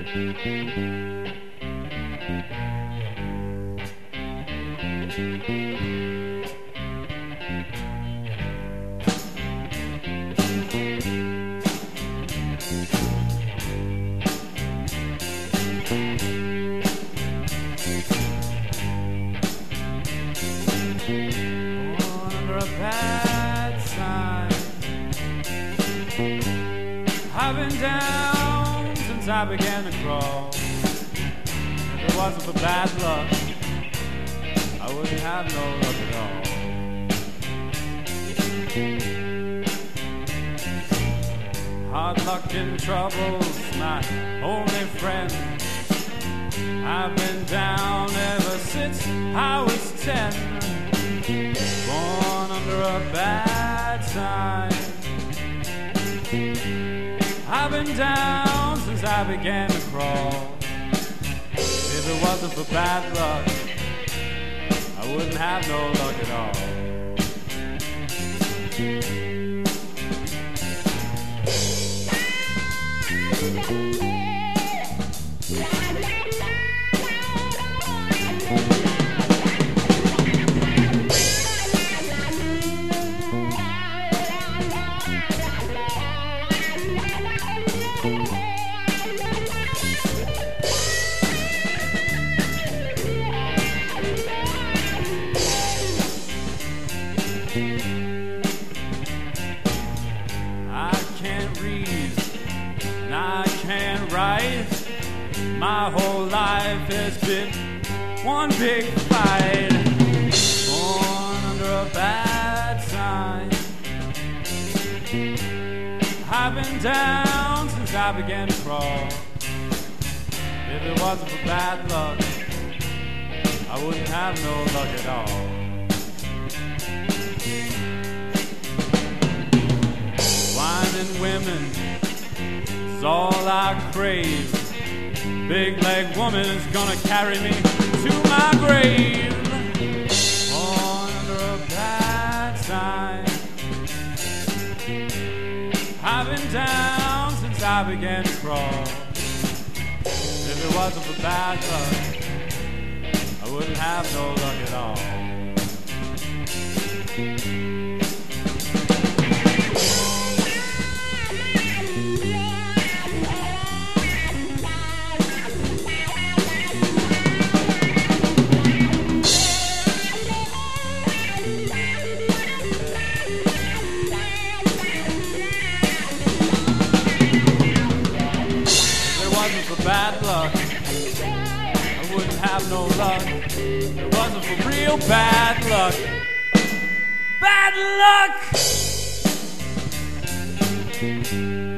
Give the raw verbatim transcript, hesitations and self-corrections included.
I've been down since I began to crawl. If it wasn't for bad luck, I wouldn't have no luck at all. Hard luck and trouble's my only friend. I've been down ever since I was ten. Born under a bad sign. I've been down since I began to crawl. If it wasn't for bad luck, I wouldn't have no luck at all. I can't read and I can't write. My whole life has been one big fight. Born under a bad sign. I've been down since I began to crawl. If it wasn't for bad luck, I wouldn't have no luck at all. Wine and women is all I crave. Big leg woman is gonna carry me to my grave. Born under a bad sign. I've been down since I began to crawl. If it wasn't for bad luck, I wouldn't have no luck at all. For bad luck, I wouldn't have no luck. If it wasn't for real bad luck. Bad luck!